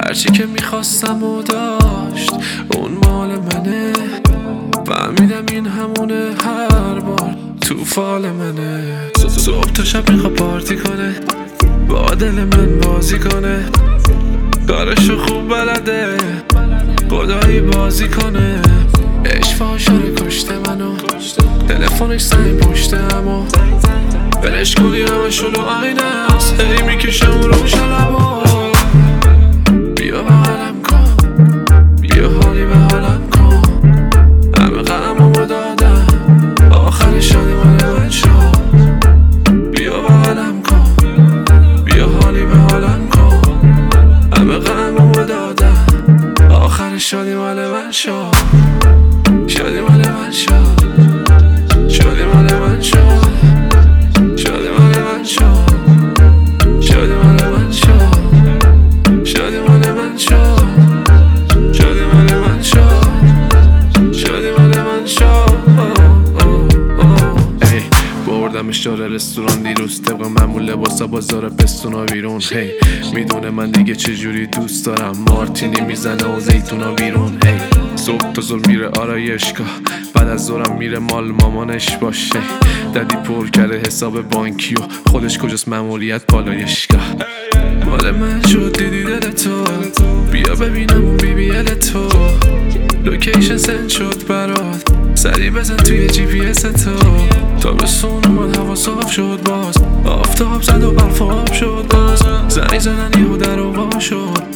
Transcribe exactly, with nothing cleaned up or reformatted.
هرچی که میخواستم و داشت اون مال منه. فهمیدم این همونه، هر بار تو فال منه. صبح تا شب میخوا پارتی کنه، با دل من بازی کنه. کارشو خوب بلده، خدایی بازی کنه. عشق عاشق کشته منو، تلفنش زنگ پشته اما برش کنی همه شلو آینه است. هی میکشم رو شلبا، بیا بغلم کن، بیا حالی به حالم کن. همه غممو دادم، آخر شادی مال من شد. بیا بغلم کن، بیا حالی به حالم کن. همه غممو دادم، آخر شادی مال من شد. شادی مال من شد، شادی مال من شد، شادی مال من شد، شادی مال من شد، شادی مال من شد، شادی مال من شد، شادی مال من شد. ای بردمش داره رستوران دیروز، طبق معمول لباسا بازار پستونا بیرون. هی میدونه من دیگه چجوری دوست دارم، مارتینی میزنه و زیتونا بیرون. هی صبح تا ظهر میره آرایشگاه، بعد از ظهرم میره مال مامانش باشه. ددی پر کرده حساب بانکی و خودش کجاست ماموریت بالایشگاه. مال من شد دیدی دل تو، بیا ببینم اون بی بی ال تو. لوکیشن سند شد برات، سری بزن توی جی پی اس تو. تابستون اومد هوا صاف شد باز، آفتاب زد و برف آب شد باز. زنگ زدن یهو در و وا شد،